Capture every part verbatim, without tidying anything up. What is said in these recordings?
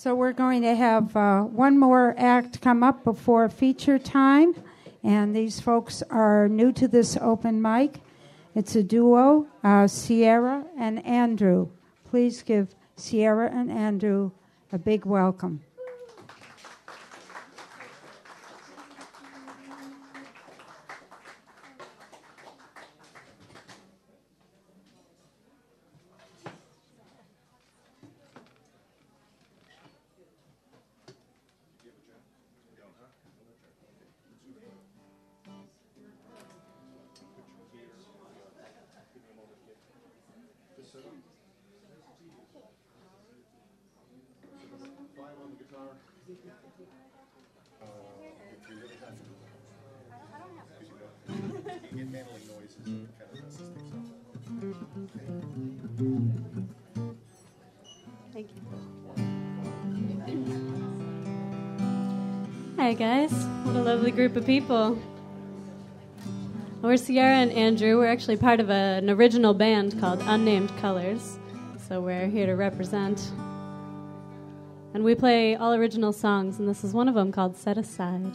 So we're going to have uh, one more act come up before feature time. And these folks are new to this open mic. It's a duo, uh, Sierra and Andrew. Please give Sierra and Andrew a big welcome. Thank you. Hi, guys. What a lovely group of people. We're Sierra and Andrew. We're actually part of a, an original band called Unnamed Colors, so we're here to represent. And we play all original songs, and this is one of them called Set Aside.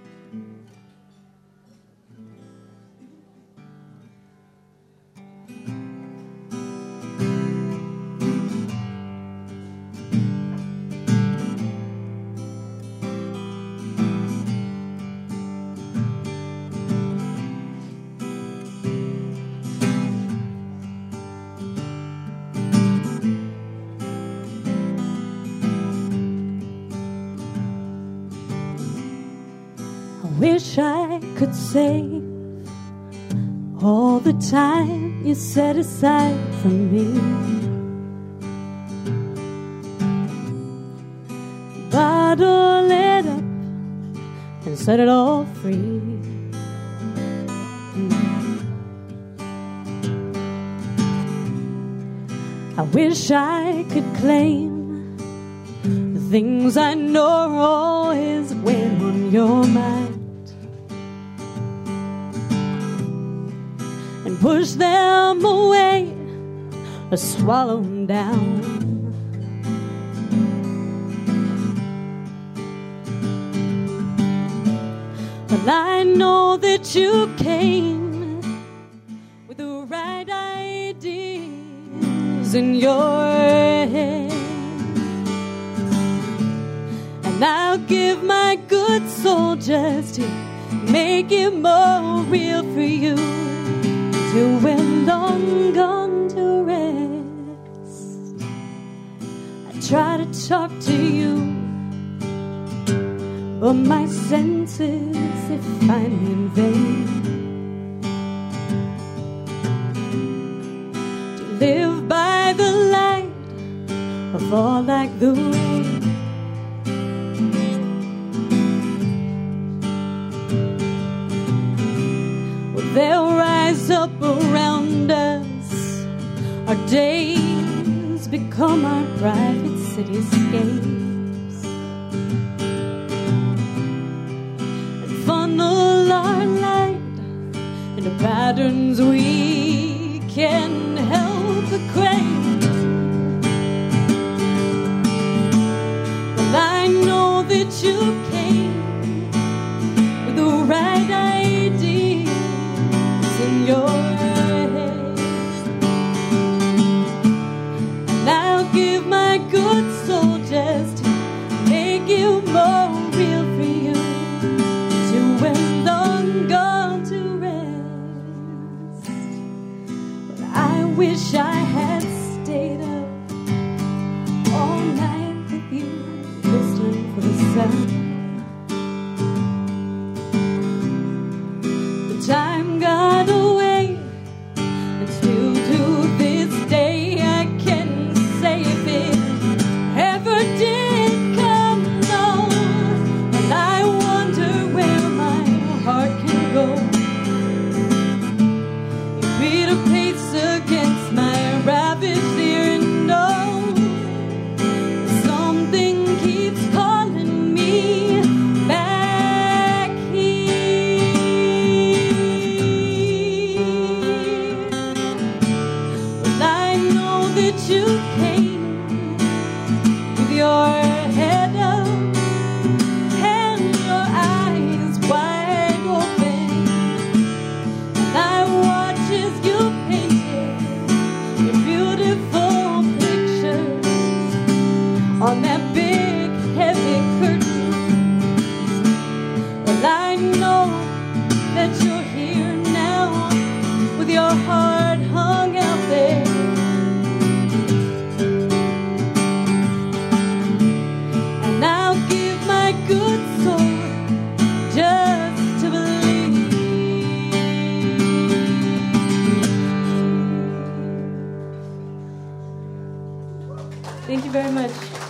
Wish I could save all the time you set aside for me. Bottle it up and set it all free. I wish I could claim the things I know are always weighing on your mind, and push them away or swallow them down. But I know that you came with the right ideas in your head, and I'll give my good soul just to make it more real for you. Till we're long gone to rest, I try to talk to you, but my senses, they find me in vain. To live by the light or fall like the rain. They'll rise up around us. Our days become our private cityscapes, and funnel our light into patterns we can't help but crave. Well, I know that you came with the right idea in your head, and I'll give my good soul just to make it more real for you. Till we're long gone to rest. But I wish I had stayed up all night with you, listening for the sound. Time got away, and still to this day I can't say if it ever did come on. And I wonder where my heart can go. You beat a pace against my ravaged ear, and oh, something keeps calling me back here. That you came with your head Thank you very much.